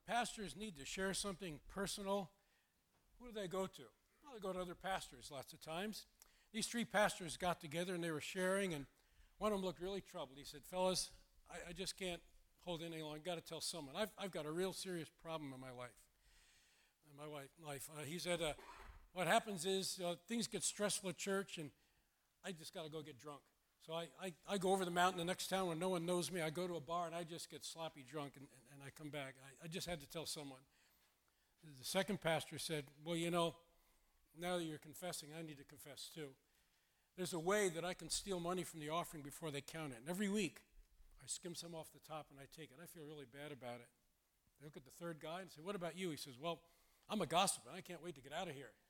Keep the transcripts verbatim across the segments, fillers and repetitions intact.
pastors need to share something personal, who do they go to? Well, they go to other pastors lots of times. These three pastors got together and they were sharing, and one of them looked really troubled. He said, fellas, I, I just can't hold it any longer. I've got to tell someone. I've, I've got a real serious problem in my life. In my wife, life. Uh, he said, uh, what happens is uh, things get stressful at church, and I just got to go get drunk. So I, I, I go over the mountain the next town when no one knows me. I go to a bar, and I just get sloppy drunk, and, and, and I come back. I, I just had to tell someone. The second pastor said, well, you know, now that you're confessing, I need to confess too. There's a way that I can steal money from the offering before they count it. And every week, I skim some off the top and I take it. I feel really bad about it. They look at the third guy and say, what about you? He says, well, I'm a gossip, and I can't wait to get out of here.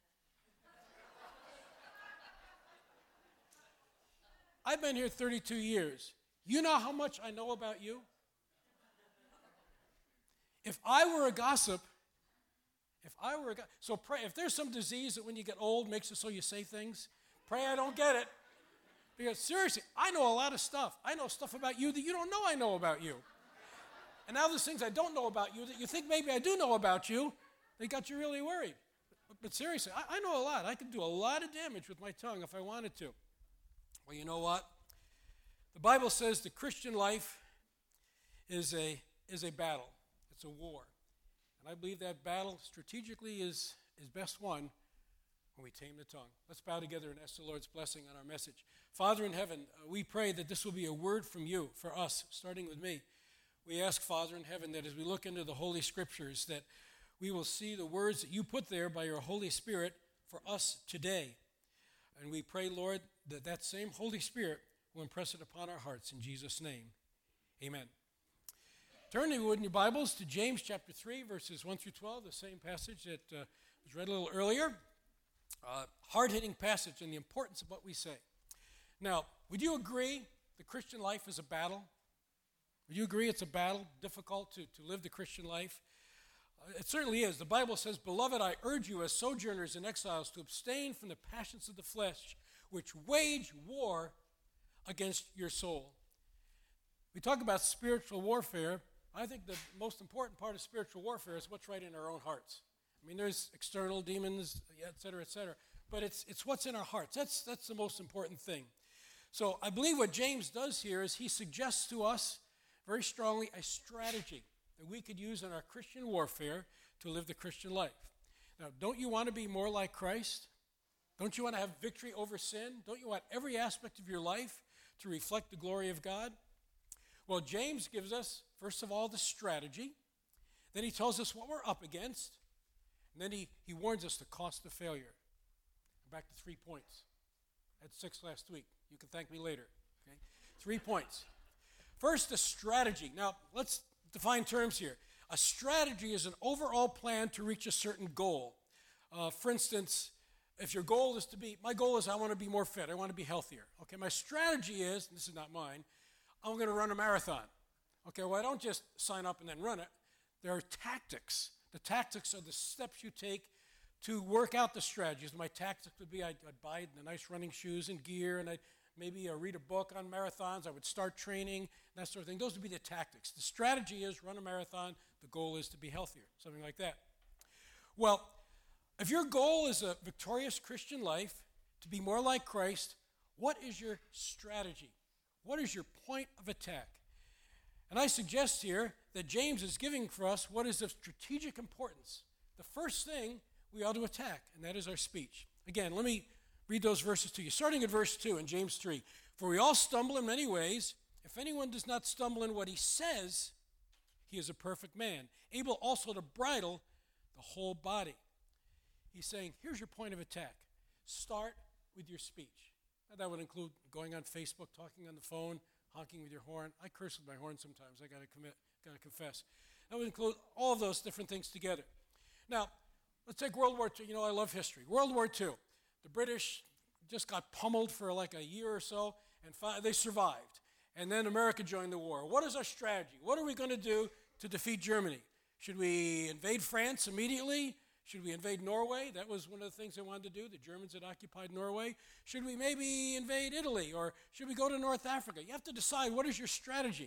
I've been here thirty-two years. You know how much I know about you? If I were a gossip, if I were a gossip, so pray, if there's some disease that when you get old makes it so you say things, pray I don't get it. Because seriously, I know a lot of stuff. I know stuff about you that you don't know I know about you. And now there's things I don't know about you that you think maybe I do know about you. They got you really worried. But, but seriously, I, I know a lot. I could do a lot of damage with my tongue if I wanted to. Well, you know what? The Bible says the Christian life is a, is a battle. It's a war. And I believe that battle strategically is, is best won when we tame the tongue. Let's bow together and ask the Lord's blessing on our message. Father in heaven, uh, we pray that this will be a word from you for us, starting with me. We ask, Father in heaven, that as we look into the Holy Scriptures, that we will see the words that you put there by your Holy Spirit for us today. And we pray, Lord, that that same Holy Spirit will impress it upon our hearts in Jesus' name. Amen. Turn, if you would, in your Bibles to James chapter three, verses one through twelve, the same passage that uh, was read a little earlier. Uh, hard-hitting passage and the importance of what we say. Now, would you agree the Christian life is a battle? Would you agree it's a battle, difficult to, to live the Christian life? Uh, it certainly is. The Bible says, Beloved, I urge you as sojourners and exiles to abstain from the passions of the flesh, which wage war against your soul. We talk about spiritual warfare. I think the most important part of spiritual warfare is what's right in our own hearts. I mean, there's external demons, et cetera, et cetera, but it's it's what's in our hearts. That's that's the most important thing. So I believe what James does here is he suggests to us very strongly a strategy that we could use in our Christian warfare to live the Christian life. Now, don't you want to be more like Christ? Don't you want to have victory over sin? Don't you want every aspect of your life to reflect the glory of God? Well, James gives us, first of all, the strategy. Then he tells us what we're up against. And then he, he warns us the cost of failure. Back to three points. I had six last week. You can thank me later. Okay? Three points. First, a strategy. Now, let's define terms here. A strategy is an overall plan to reach a certain goal. Uh, for instance, if your goal is to be, my goal is I want to be more fit. I want to be healthier. Okay, my strategy is, this is not mine, I'm going to run a marathon. Okay, well, I don't just sign up and then run it. There are tactics. The tactics are the steps you take to work out the strategies. My tactics would be I'd, I'd buy the nice running shoes and gear, and I'd maybe uh, read a book on marathons. I would start training, that sort of thing. Those would be the tactics. The strategy is run a marathon. The goal is to be healthier, something like that. Well, if your goal is a victorious Christian life, to be more like Christ, what is your strategy? What is your point of attack? And I suggest here that James is giving for us what is of strategic importance. The first thing we ought to attack, and that is our speech. Again, let me read those verses to you. Starting at verse two in James three. For we all stumble in many ways. If anyone does not stumble in what he says, he is a perfect man, able also to bridle the whole body. He's saying, here's your point of attack. Start with your speech. Now, that would include going on Facebook, talking on the phone, honking with your horn. I curse with my horn sometimes. I got to commit, got to confess. That would include all of those different things together. Now, let's take World War Two. You know, I love history. World War Two. The British just got pummeled for like a year or so, and fi- they survived. And then America joined the war. What is our strategy? What are we going to do to defeat Germany? Should we invade France immediately? Should we invade Norway? That was one of the things they wanted to do. The Germans had occupied Norway. Should we maybe invade Italy, or should we go to North Africa? You have to decide what is your strategy.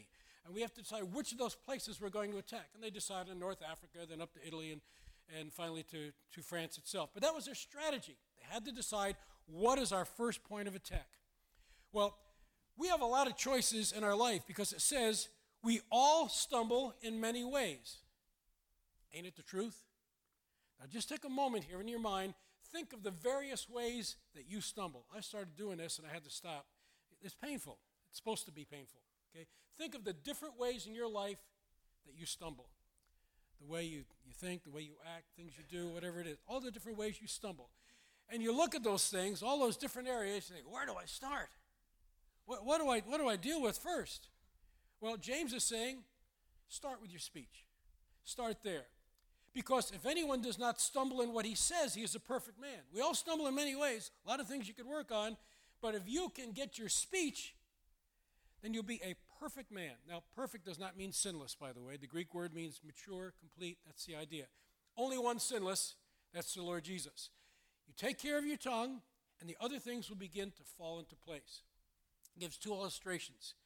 And we have to decide which of those places we're going to attack. And they decided on North Africa, then up to Italy, and, and finally to, to France itself. But that was their strategy. They had to decide what is our first point of attack. Well, we have a lot of choices in our life because it says we all stumble in many ways. Ain't it the truth? Now just take a moment here in your mind. Think of the various ways that you stumble. I started doing this and I had to stop. It's painful. It's supposed to be painful. Okay? Think of the different ways in your life that you stumble. The way you, you think, the way you act, things you do, whatever it is. All the different ways you stumble. And you look at those things, all those different areas, and think, where do I start? What, what, do I, what do I deal with first? Well, James is saying, start with your speech. Start there. Because if anyone does not stumble in what he says, he is a perfect man. We all stumble in many ways, a lot of things you could work on, but if you can get your speech, then you'll be a perfect man. Now, perfect does not mean sinless, by the way. The Greek word means mature, complete. That's the idea. Only one sinless, that's the Lord Jesus. You take care of your tongue, and the other things will begin to fall into place. He gives two illustrations.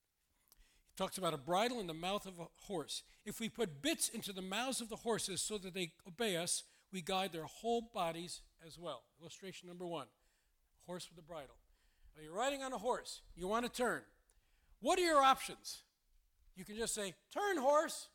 He talks about a bridle in the mouth of a horse. If we put bits into the mouths of the horses so that they obey us, we guide their whole bodies as well. Illustration number one, a horse with a bridle. Now you're riding on a horse. You want to turn. What are your options? You can just say, turn, horse,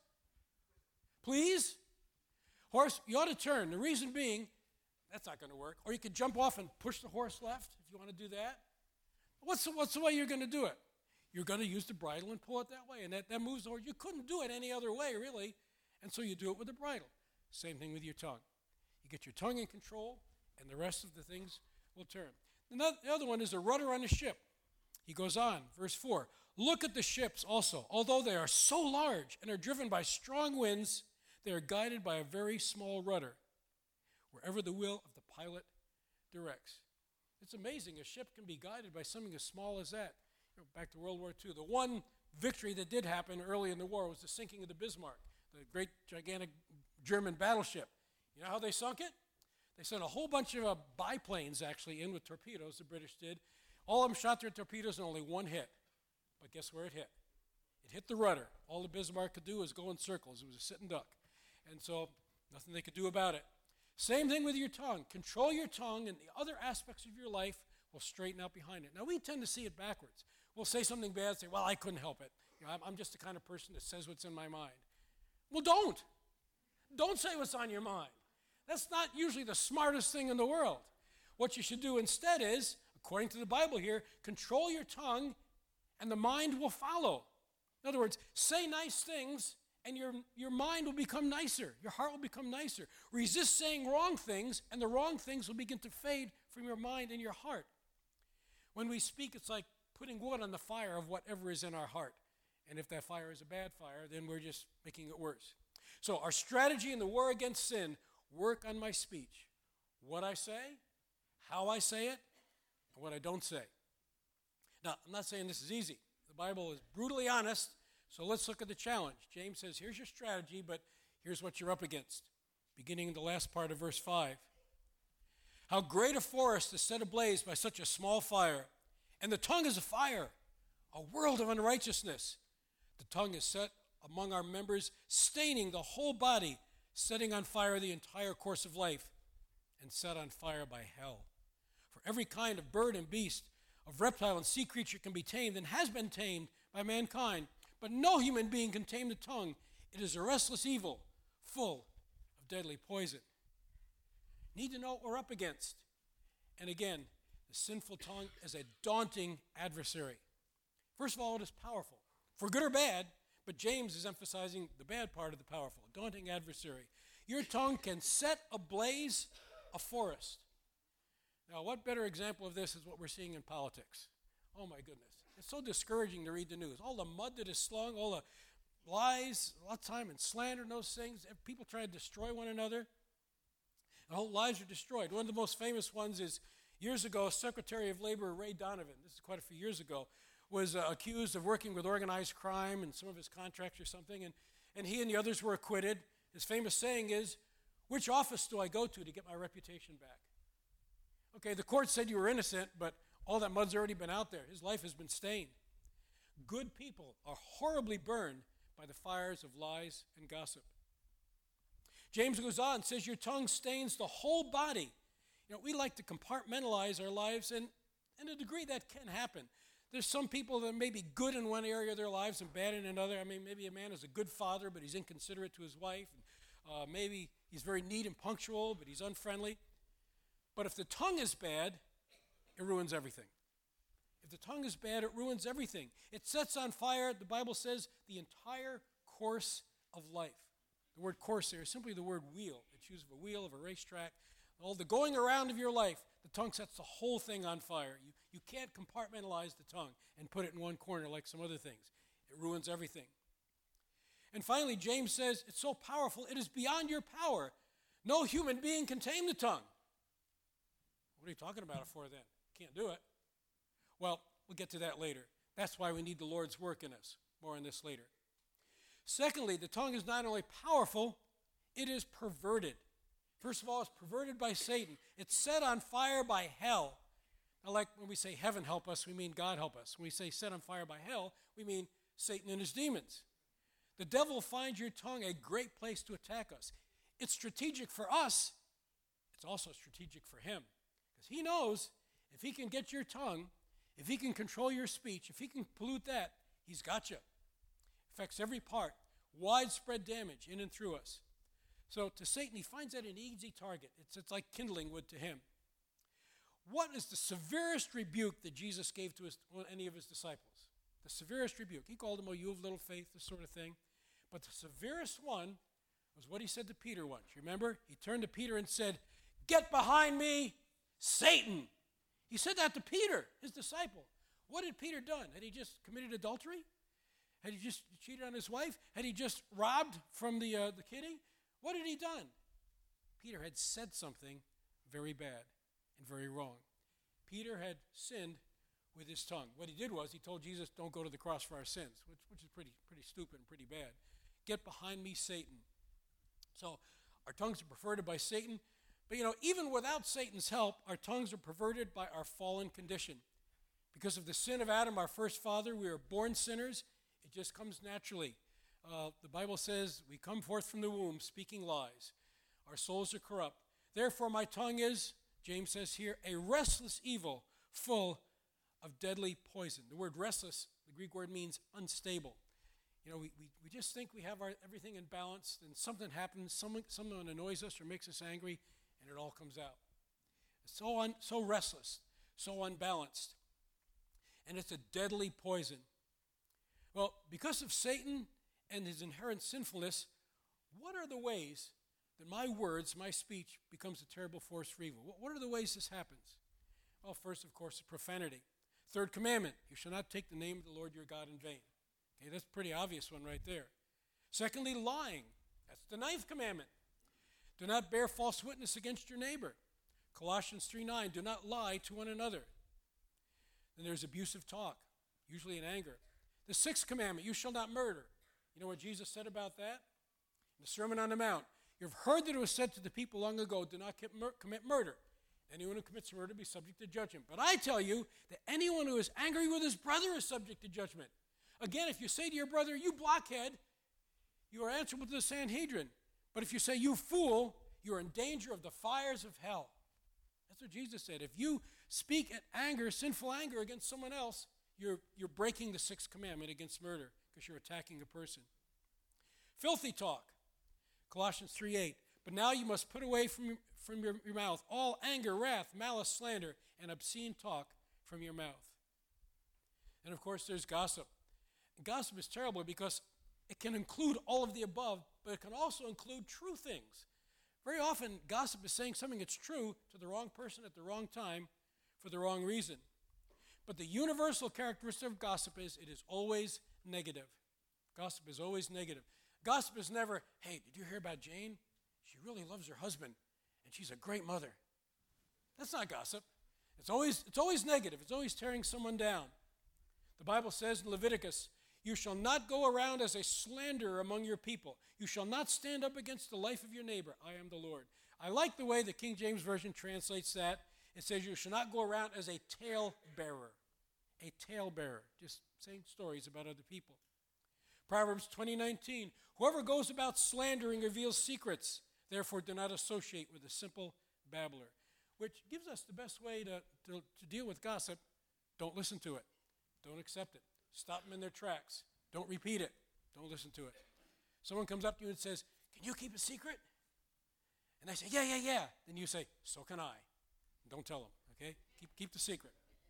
please. Horse, you ought to turn. The reason being, that's not going to work. Or you could jump off and push the horse left if you want to do that. What's the, what's the way you're going to do it? You're going to use the bridle and pull it that way, and that, that moves the horse. You couldn't do it any other way, really, and so you do it with the bridle. Same thing with your tongue. You get your tongue in control, and the rest of the things will turn. Another, the other one is a rudder on a ship. He goes on, verse four. Look at the ships also. Although they are so large and are driven by strong winds, they are guided by a very small rudder, wherever the will of the pilot directs. It's amazing. A ship can be guided by something as small as that. You know, back to World War Two. The one victory that did happen early in the war was the sinking of the Bismarck, the great, gigantic German battleship. You know how they sunk it? They sent a whole bunch of uh, biplanes, actually, in with torpedoes, the British did. All of them shot their torpedoes and only one hit. But guess where it hit? It hit the rudder. All the Bismarck could do was go in circles. It was a sitting duck. And so nothing they could do about it. Same thing with your tongue. Control your tongue, and the other aspects of your life will straighten out behind it. Now, we tend to see it backwards. We'll say something bad, say, well, I couldn't help it. You know, I'm, I'm just the kind of person that says what's in my mind. Well, don't. Don't say what's on your mind. That's not usually the smartest thing in the world. What you should do instead is, according to the Bible here, control your tongue, and the mind will follow. In other words, say nice things, and your, your mind will become nicer. Your heart will become nicer. Resist saying wrong things, and the wrong things will begin to fade from your mind and your heart. When we speak, it's like putting wood on the fire of whatever is in our heart. And if that fire is a bad fire, then we're just making it worse. So our strategy in the war against sin, work on my speech. What I say, how I say it, and what I don't say. Now, I'm not saying this is easy. The Bible is brutally honest, so let's look at the challenge. James says, here's your strategy, but here's what you're up against. Beginning in the last part of verse five. How great a forest is set ablaze by such a small fire, and the tongue is a fire, a world of unrighteousness. The tongue is set among our members, staining the whole body, setting on fire the entire course of life, and set on fire by hell. For every kind of bird and beast, of reptile and sea creature can be tamed and has been tamed by mankind, but no human being can tame the tongue. It is a restless evil, full of deadly poison. Need to know what we're up against. And again, the sinful tongue is a daunting adversary. First of all, it is powerful, for good or bad, but James is emphasizing the bad part of the powerful, daunting adversary. Your tongue can set ablaze a forest. Now, what better example of this is what we're seeing in politics? Oh, my goodness. It's so discouraging to read the news. All the mud that is slung, all the lies, a lot of time and slander and those things. People try to destroy one another. And whole lives are destroyed. One of the most famous ones is years ago, Secretary of Labor Ray Donovan, this is quite a few years ago, was uh, accused of working with organized crime and some of his contracts or something, and, and he and the others were acquitted. His famous saying is, which office do I go to to get my reputation back? Okay, the court said you were innocent, but all that mud's already been out there. His life has been stained. Good people are horribly burned by the fires of lies and gossip. James goes on and says, your tongue stains the whole body. You know, we like to compartmentalize our lives, and in a degree that can happen. There's some people that may be good in one area of their lives and bad in another. I mean, maybe a man is a good father, but he's inconsiderate to his wife. And, uh, maybe he's very neat and punctual, but he's unfriendly. But if the tongue is bad, it ruins everything. If the tongue is bad, it ruins everything. It sets on fire, the Bible says, the entire course of life. The word course there is simply the word wheel. It's used of a wheel, of a racetrack. All the going around of your life, the tongue sets the whole thing on fire. You, you can't compartmentalize the tongue and put it in one corner like some other things. It ruins everything. And finally, James says, it's so powerful, it is beyond your power. No human being can tame the tongue. What are you talking about it for then? Can't do it. Well, we'll get to that later. That's why we need the Lord's work in us. More on this later. Secondly, the tongue is not only powerful, it is perverted. First of all, it's perverted by Satan. It's set on fire by hell. Now, like when we say heaven help us, we mean God help us. When we say set on fire by hell, we mean Satan and his demons. The devil finds your tongue a great place to attack us. It's strategic for us. It's also strategic for him. Because he knows if he can get your tongue, if he can control your speech, if he can pollute that, he's got you. Affects every part. Widespread damage in and through us. So to Satan, he finds that an easy target. It's, it's like kindling wood to him. What is the severest rebuke that Jesus gave to his, any of his disciples? The severest rebuke. He called them, oh, you of little faith, this sort of thing. But the severest one was what he said to Peter once. Remember? He turned to Peter and said, get behind me, Satan. He said that to Peter, his disciple. What had Peter done? Had he just committed adultery? Had he just cheated on his wife? Had he just robbed from the, uh, the kitty? What had he done? Peter had said something very bad and very wrong. Peter had sinned with his tongue. What he did was he told Jesus, don't go to the cross for our sins, which, which is pretty, pretty stupid and pretty bad. Get behind me, Satan. So our tongues are perverted by Satan. But, you know, even without Satan's help, our tongues are perverted by our fallen condition. Because of the sin of Adam, our first father, we are born sinners. It just comes naturally. Uh, the Bible says we come forth from the womb speaking lies. Our souls are corrupt. Therefore, my tongue is, James says here, a restless evil full of deadly poison. The word restless, the Greek word means unstable. You know, we, we, we just think we have our, everything in balance, and something happens, someone, someone annoys us or makes us angry, and it all comes out. It's so, un, so restless, so unbalanced. And it's a deadly poison. Well, because of Satan and his inherent sinfulness, what are the ways that my words, my speech, becomes a terrible force for evil? What, what are the ways this happens? Well, first, of course, profanity. Third commandment, you shall not take the name of the Lord your God in vain. Okay, that's a pretty obvious one right there. Secondly, lying. That's the ninth commandment. Do not bear false witness against your neighbor. Colossians three nine, do not lie to one another. Then there's abusive talk, usually in anger. The sixth commandment, you shall not murder. You know what Jesus said about that? In the Sermon on the Mount, you've heard that it was said to the people long ago, do not commit murder. Anyone who commits murder be subject to judgment. But I tell you that anyone who is angry with his brother is subject to judgment. Again, if you say to your brother, you blockhead, you are answerable to the Sanhedrin. But if you say, you fool, you are in danger of the fires of hell. That's what Jesus said. If you speak in anger, sinful anger against someone else, you're, you're breaking the sixth commandment against murder because you're attacking a person. Filthy talk. Colossians three eight. But now you must put away from, from your, your mouth all anger, wrath, malice, slander, and obscene talk from your mouth. And of course, there's gossip. And gossip is terrible because it can include all of the above, but it can also include true things. Very often, gossip is saying something that's true to the wrong person at the wrong time for the wrong reason. But the universal characteristic of gossip is it is always negative. Gossip is always negative. Gossip is never, hey, did you hear about Jane? She really loves her husband, and she's a great mother. That's not gossip. It's always, it's always negative. It's always tearing someone down. The Bible says in Leviticus, you shall not go around as a slanderer among your people. You shall not stand up against the life of your neighbor. I am the Lord. I like the way the King James Version translates that. It says you shall not go around as a tale bearer. a talebearer, just saying stories about other people. Proverbs twenty nineteen, whoever goes about slandering reveals secrets. Therefore, do not associate with a simple babbler. Which gives us the best way to, to, to deal with gossip. Don't listen to it. Don't accept it. Stop them in their tracks. Don't repeat it. Don't listen to it. Someone comes up to you and says, can you keep a secret? And I say, yeah, yeah, yeah. Then you say, so can I. Don't tell them, okay? Keep, keep the secret.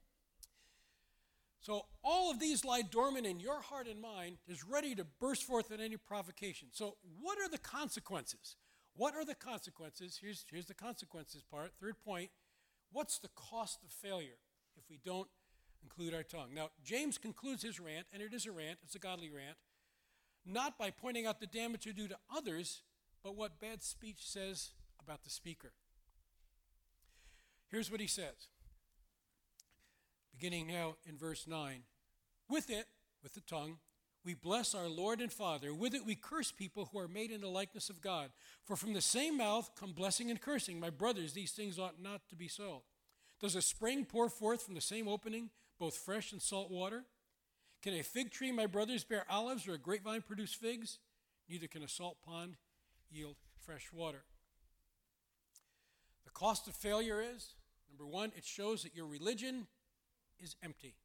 So all of these lie dormant in your heart and mind, is ready to burst forth at any provocation. So what are the consequences? What are the consequences? Here's, here's the consequences part. Third point, what's the cost of failure if we don't include our tongue? Now, James concludes his rant, and it is a rant, it's a godly rant, not by pointing out the damage you do to others, but what bad speech says about the speaker. Here's what he says, beginning now in verse nine. With it, with the tongue, we bless our Lord and Father. With it we curse people who are made in the likeness of God. For from the same mouth come blessing and cursing. My brothers, these things ought not to be so. Does a spring pour forth from the same opening, both fresh and salt water? Can a fig tree, my brothers, bear olives, or a grapevine produce figs? Neither can a salt pond yield fresh water. The cost of failure is, number one, it shows that your religion is empty.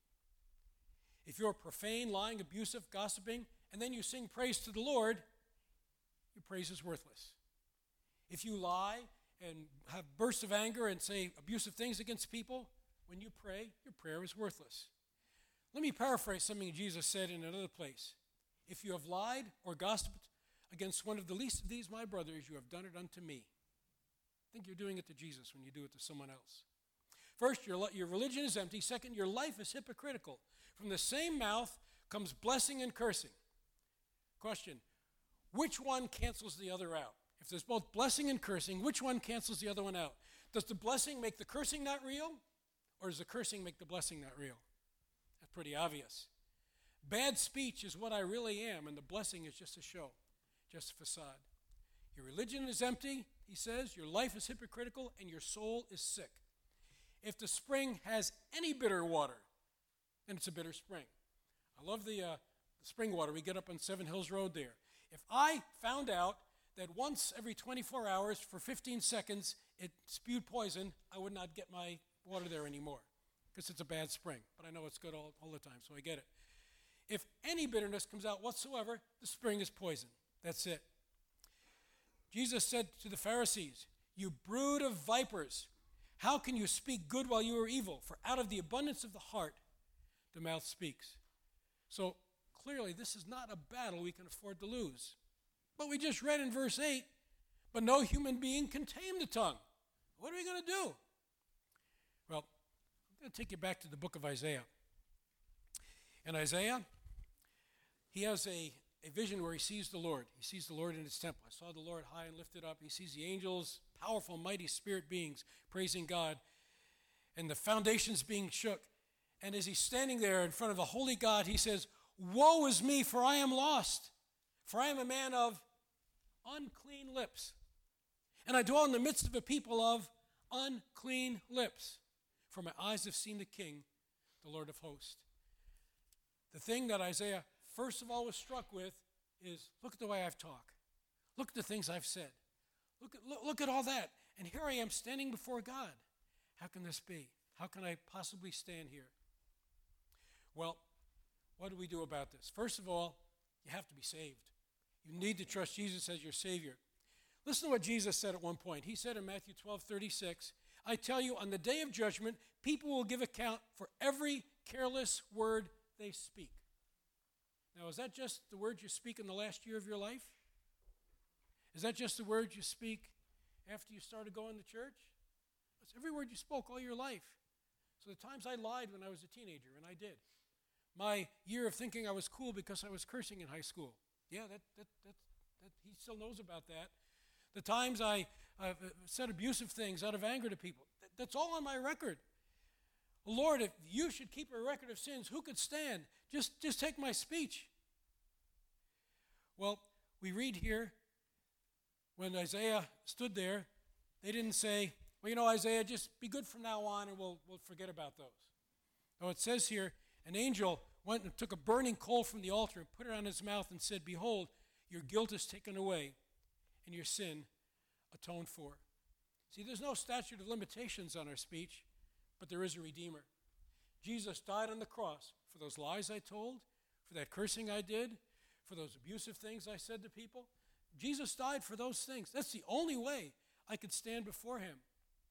If you're profane, lying, abusive, gossiping, and then you sing praise to the Lord, your praise is worthless. If you lie and have bursts of anger and say abusive things against people, when you pray, your prayer is worthless. Let me paraphrase something Jesus said in another place. If you have lied or gossiped against one of the least of these, my brothers, you have done it unto me. Think you're doing it to Jesus when you do it to someone else. First, your, your religion is empty. Second, your life is hypocritical. From the same mouth comes blessing and cursing. Question, which one cancels the other out? If there's both blessing and cursing, which one cancels the other one out? Does the blessing make the cursing not real? Or does the cursing make the blessing not real? That's pretty obvious. Bad speech is what I really am, and the blessing is just a show, just a facade. Your religion is empty, he says, your life is hypocritical, and your soul is sick. If the spring has any bitter water, then it's a bitter spring. I love the, uh, the spring water we get up on Seven Hills Road there. If I found out that once every twenty-four hours for fifteen seconds it spewed poison, I would not get my water there anymore because it's a bad spring. But I know it's good all, all the time, so I get it. If any bitterness comes out whatsoever, the spring is poison. That's it. Jesus said to the Pharisees, you brood of vipers, how can you speak good while you are evil? For out of the abundance of the heart, the mouth speaks. So clearly, this is not a battle we can afford to lose. But we just read in verse eight, but no human being can tame the tongue. What are we going to do? Well, I'm going to take you back to the book of Isaiah. In Isaiah, he has a, a vision where he sees the Lord. He sees the Lord in his temple. I saw the Lord high and lifted up. He sees the angels, powerful, mighty spirit beings praising God, and the foundations being shook. And as he's standing there in front of a holy God, he says, woe is me, for I am lost, for I am a man of unclean lips, and I dwell in the midst of a people of unclean lips, for my eyes have seen the King, the Lord of hosts. The thing that Isaiah first of all was struck with is, look at the way I've talked. Look at the things I've said. Look at, look, look at all that. And here I am standing before God. How can this be? How can I possibly stand here? Well, what do we do about this? First of all, you have to be saved. You need to trust Jesus as your Savior. Listen to what Jesus said at one point. He said in Matthew twelve thirty-six, I tell you, on the day of judgment, people will give account for every careless word they speak. Now, is that just the words you speak in the last year of your life? Is that just the words you speak after you started going to church? It's every word you spoke all your life. So the times I lied when I was a teenager, and I did. My year of thinking I was cool because I was cursing in high school. Yeah, that, that, that, that he still knows about that. The times I uh, said abusive things out of anger to people, that, that's all on my record. Lord, if you should keep a record of sins, who could stand? Just, just take my speech. Well, we read here, when Isaiah stood there, they didn't say, well, you know, Isaiah, just be good from now on and we'll, we'll forget about those. No, it says here, An angel went and took a burning coal from the altar and put it on his mouth and said, "Behold, your guilt is taken away and your sin atoned for." See, there's no statute of limitations on our speech, but there is a Redeemer. Jesus died on the cross for those lies I told, for that cursing I did, for those abusive things I said to people. Jesus died for those things. That's the only way I could stand before him.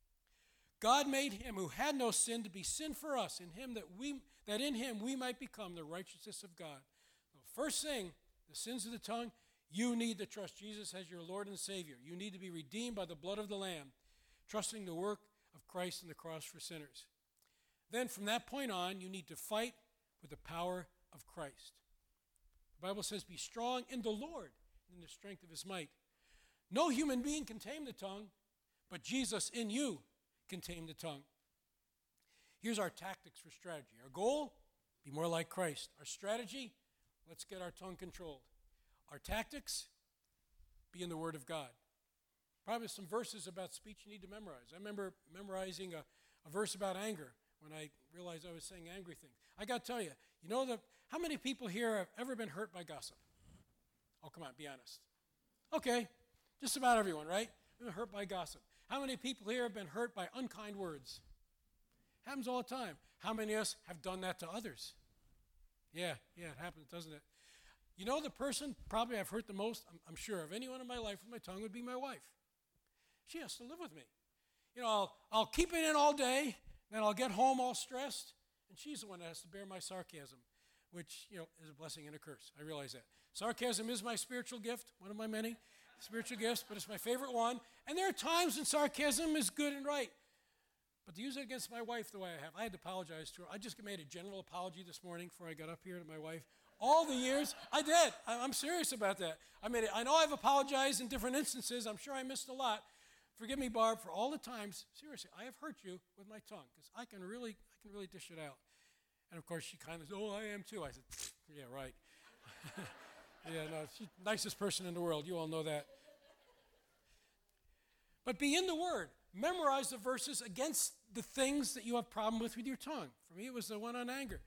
God made him who had no sin to be sin for us, in him that we that in him we might become the righteousness of God. The first thing, the sins of the tongue, you need to trust Jesus as your Lord and Savior. You need to be redeemed by the blood of the Lamb, trusting the work of Christ on the cross for sinners. Then from that point on, you need to fight with the power of Christ. The Bible says, "Be strong in the Lord and in the strength of his might." No human being can tame the tongue, but Jesus in you can tame the tongue. Here's our tactics for strategy. Our goal, be more like Christ. Our strategy, let's get our tongue controlled. Our tactics, be in the Word of God. Probably some verses about speech you need to memorize. I remember memorizing a, a verse about anger when I realized I was saying angry things. I got to tell you, you know, the, how many people here have ever been hurt by gossip? Oh, come on, be honest. Okay, just about everyone, right? Been hurt by gossip. How many people here have been hurt by unkind words? Happens all the time. How many of us have done that to others? Yeah, yeah, it happens, doesn't it? You know, the person probably I've hurt the most, I'm, I'm sure, of anyone in my life with my tongue would be my wife. She has to live with me. You know, I'll, I'll keep it in all day, then I'll get home all stressed, and she's the one that has to bear my sarcasm, which, you know, is a blessing and a curse. I realize that. Sarcasm is my spiritual gift, one of my many spiritual gifts, but it's my favorite one. And there are times when sarcasm is good and right. But to use it against my wife the way I have, I had to apologize to her. I just made a general apology this morning before I got up here to my wife. All the years, I did. I'm serious about that. I mean, I know I've apologized in different instances. I'm sure I missed a lot. Forgive me, Barb, for all the times, seriously, I have hurt you with my tongue, because I can really, I can really dish it out. And of course, she kind of said, "Oh, I am too." I said, "Yeah, right." Yeah, no, she's the nicest person in the world. You all know that. But be in the Word. Memorize the verses against the things that you have problem with with your tongue. For me, it was the one on anger.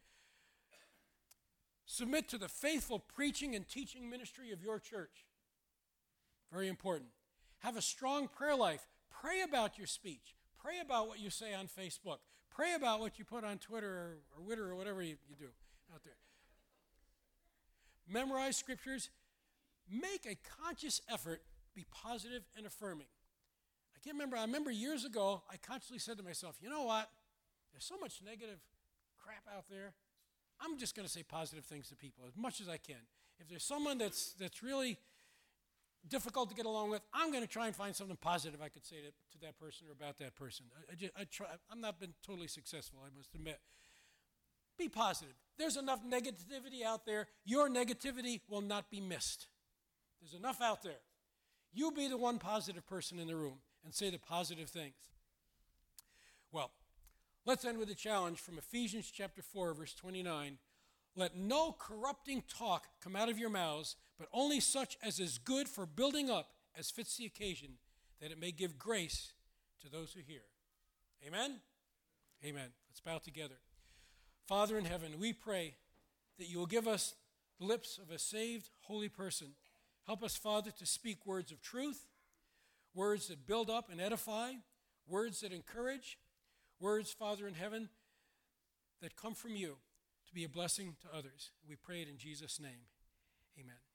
Submit to the faithful preaching and teaching ministry of your church. Very important. Have a strong prayer life. Pray about your speech. Pray about what you say on Facebook. Pray about what you put on Twitter or, or Twitter or whatever you, you do out there. Memorize scriptures. Make a conscious effort. Be positive and affirming. I can't remember. I remember years ago, I consciously said to myself, you know what? There's so much negative crap out there. I'm just going to say positive things to people as much as I can. If there's someone that's that's really difficult to get along with, I'm going to try and find something positive I could say to, to that person or about that person. I, I just, I try, I've not been totally successful, I must admit. Be positive. There's enough negativity out there. Your negativity will not be missed. There's enough out there. You be the one positive person in the room and say the positive things. Well, let's end with a challenge from Ephesians chapter four, verse twenty-nine. Let no corrupting talk come out of your mouths, but only such as is good for building up as fits the occasion, that it may give grace to those who hear. Amen? Amen. Let's bow together. Father in heaven, we pray that you will give us the lips of a saved, holy person. Help us, Father, to speak words of truth, words that build up and edify, words that encourage, words, Father in heaven, that come from you to be a blessing to others. We pray it in Jesus' name. Amen.